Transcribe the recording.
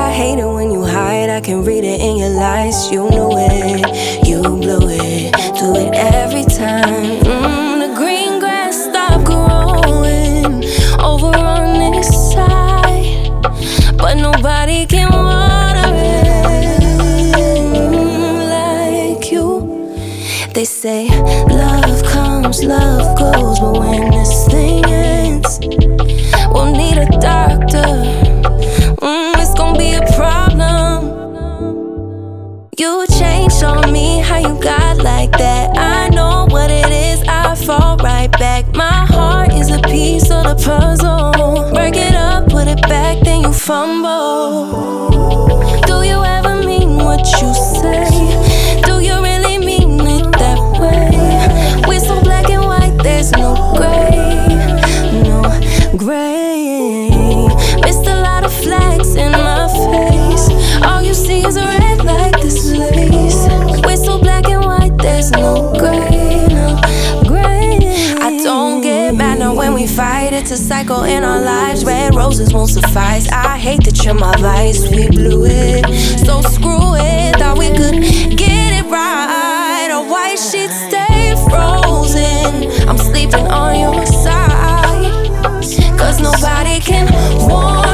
I hate it when you hide, I can read it in your lies. You knew it, you blew it, do it every time. The green grass stopped growing over on this side, but nobody can water it like you. They say love comes, love goes, but when this thing ends, we'll need a doctor. It's gonna be a problem. You changed on me, how you got like that? I know what it is, I fall right back. My heart is a piece of the puzzle. Break it up, put it back, then you fumble. Do you ever mean what you say? Do you really mean it that way? We're so black and white, there's no gray, no gray. Missed a lot of flags in my face. All you see is red like this lace. We're so black and white, there's no gray, no gray. I don't get mad now when we fight. It's a cycle in our lives. Red roses won't suffice. I hate that you're my vice. We blew it, so screw it. Thought we could get it right. Our white sheets stay frozen. I'm sleeping on your side, 'cause nobody can warn